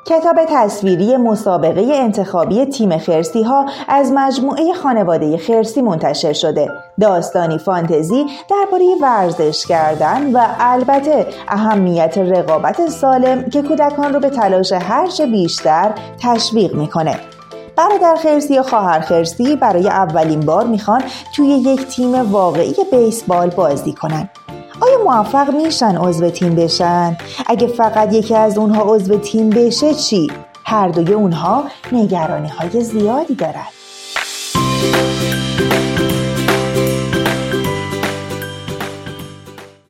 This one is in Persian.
کتاب تصویری مسابقه انتخابی تیم خرسی ها از مجموعه خانواده خرسی منتشر شده. داستانی فانتزی درباره ورزش کردن و البته اهمیت رقابت سالم که کودکان رو به تلاش هرچه بیشتر تشویق میکنه. برادر خرسی و خواهر خرسی برای اولین بار میخوان توی یک تیم واقعی بیسبال بازی کنن. آیا موفق میشن عضو تیم بشن؟ اگه فقط یکی از اونها عضو تیم بشه چی؟ هر دوی اونها نگرانی های زیادی دارن.